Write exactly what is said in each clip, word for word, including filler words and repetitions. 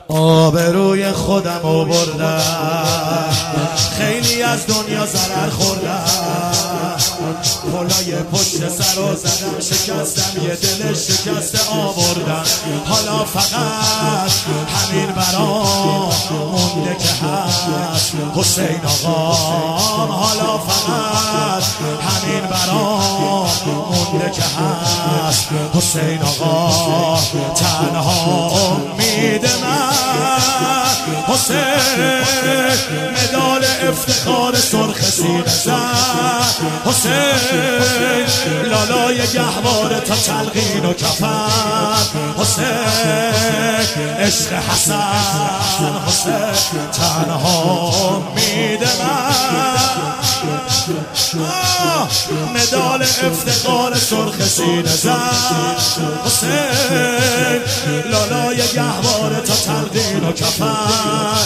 آبروی خودم رو بردم، خیلی از دنیا ضرر خوردم، پلای پشت سر رو زدم، شکستم یه دل شکسته آوردم. حالا فقط همین برام مونده که هست حسین آقام، حالا فقط همین برام مونده که هست حسین آقا. تنها امید من حسین، مدال افتخار سرخ سینه زد حسین، لالای گهواره تا تلقین و کفن حسین، عشق حسن حسین، تنها امید من مدال افتخار سرخ سینه زد حسین، لالای گهواره تا تلقین و کفن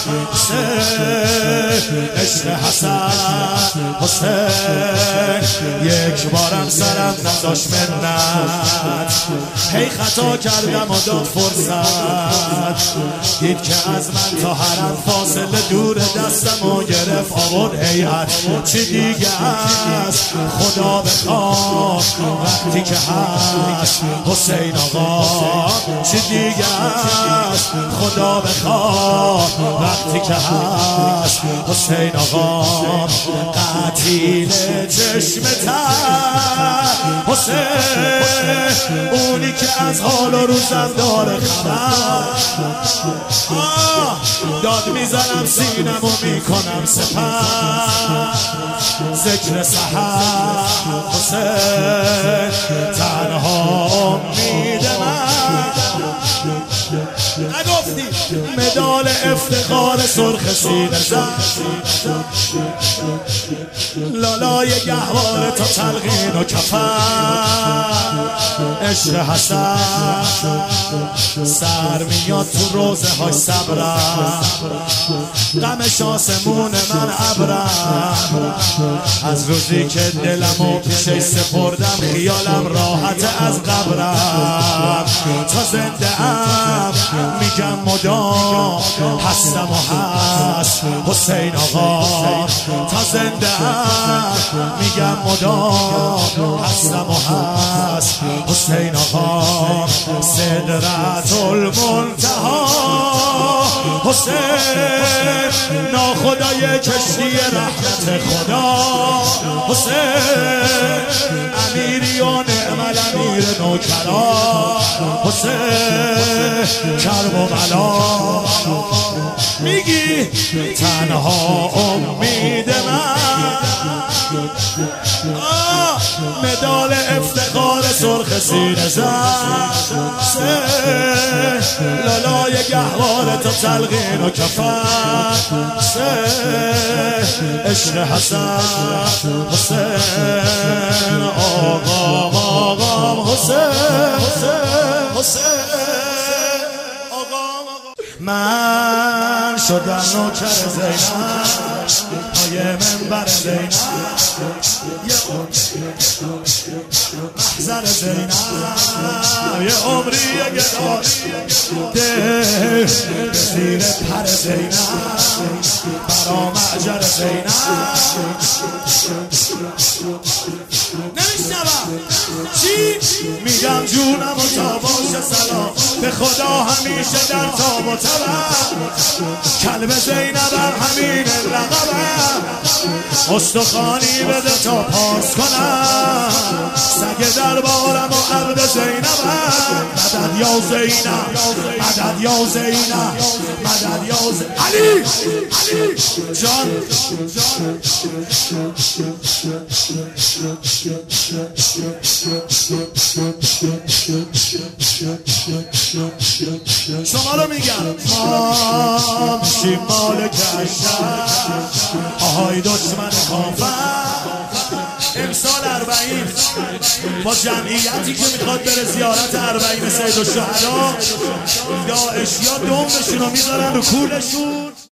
حسین، عشق حسن حسین. یک بارم سرم نذاش منت، هی خطا کردم و داد فرصت، دید که از من تا حرم فاصله دور، دستم و گرفت آورد هیئت. چی دیگه است خدا بخواد وقتی که هست حسین آقا، چی دیگه است خدا بخواد وقتی که هست حسین آقا. قتیل چشم تر حسین، اونی که از حال و روزم داره خبر، داد میزنم سینم و میکنم سپر، ذکر سحر حسین، تنها امید من. نگفتی مدال افتخار سرخ سینه زد، لالای گهواره تا تلقین و کفن، عشق حسن سر میاد تو روزه های صبرم، غمش آسمون من ابرم، از روزی که دلم و پیشش سپردم، خیالم راحت از قبرم، تا زنده ام میگم مدام هستم و هست حسین آقا، تا زنده ام میگم مدام هستم و هست حسین آقا. صدرت المنتهی حسین، ناخدای کشتی رحمت خدا حسین، امیری و نعم الامیر نوکرا حسین، کرب و بلا میگی تنها امید من. مدال افتخار سرخ سینه زد، لالای گهواره تا تلقین و کفن، عشق حسن حسین، آقام آقام حسین حسین، آقام آقام. من شدم نوکر زینب، پای منبر زینب، محضر زینب، یه عمری گدای ده به زیر پر زینب، برا معجر زینب. نمیشنوم چی میگم جونم و تا باشه سلام به خدا همیشه در تاب و تبم، کلب زینبم همین لقبم، استخوانی بده تا پاس کنم، سگ دربارم و عبد زینبم. مدد یا زینب، مدد یا زینب، مدد یا زینب. علی علی جان شما رو میگم، ما میشیم مالک اشتر، آهای دشمن کافر. امسال اربعین با جمعیتی که میخواد بره زیارت اربعین سید الشهدا، داعشیا دمبشون رو میذارن رو کولشون.